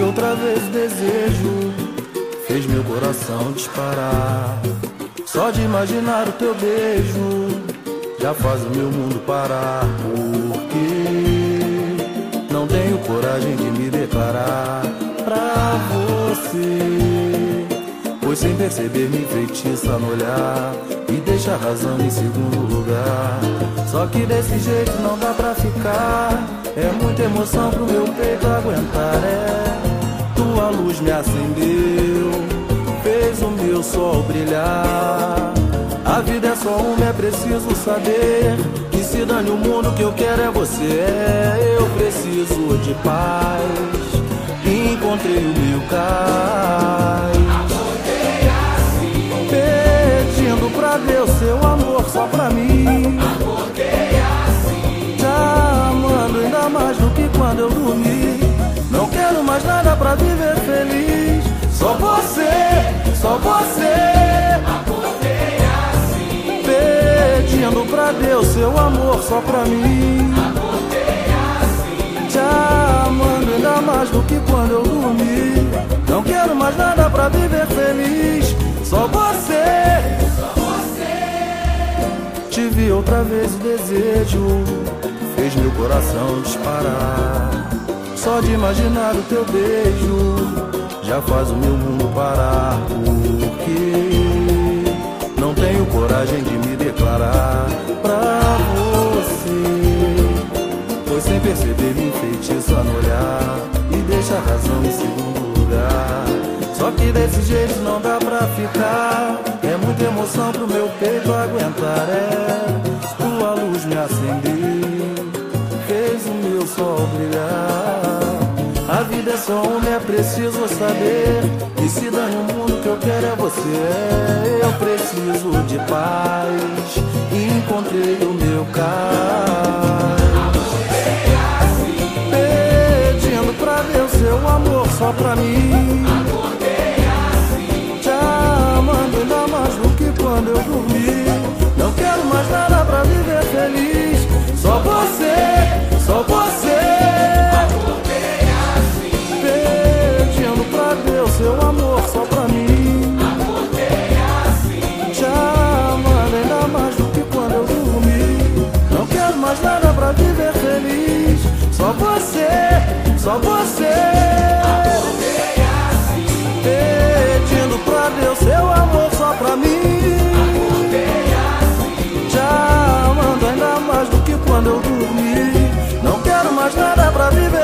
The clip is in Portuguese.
outra vez o desejo fez meu coração disparar. Só de imaginar o teu beijo já faz o meu mundo parar. Porque não tenho coragem de me declarar pra você, pois sem perceber me enfeitiça no olhar e deixa a razão em segundo lugar. Só que desse jeito não dá pra ficar, é muita emoção pro meu peito aguentar. Tua luz me acendeu, fez o meu sol brilhar. A vida é só uma, é preciso saber que se dane o mundo, que eu quero é você. Eu preciso de paz, encontrei o meu cais. Pedindo pra Deus seu amor só pra mim. Te amando ainda mais do que quando eu dormi. Não quero mais nada pra viver feliz. Só você, só você. Pedindo pra Deus seu amor só pra mim. Te amando ainda mais do que quando eu dormi. Não quero mais nada pra viver feliz. Só você, só você. Te vi outra vez o desejo fez meu coração disparar. Só de imaginar o teu beijo já faz o meu mundo parar. Porque não tenho coragem de me declarar pra você, pois sem perceber me enfeitiça no olhar e deixa a razão em segundo lugar. Só que desse jeito não dá pra ficar, é muita emoção pro meu peito aguentar. Tua luz me acendeu, fez o meu sol brilhar. A vida é só uma, é preciso saber que se dane o mundo, que eu quero é você. Eu preciso de paz, encontrei o meu cais. Pedindo pra Deus seu amor só pra mim. Te amando ainda mais do que quando eu dormi. Não quero mais nada pra viver feliz. Só você, só você. Pedindo pra Deus seu amor só pra mim. Te amando ainda mais do que quando eu dormi. Não quero mais nada pra viver feliz. Só você, só você. Pedindo pra Deus seu amor só pra mim. Te amando ainda mais do que quando eu dormi. Não quero mais nada pra viver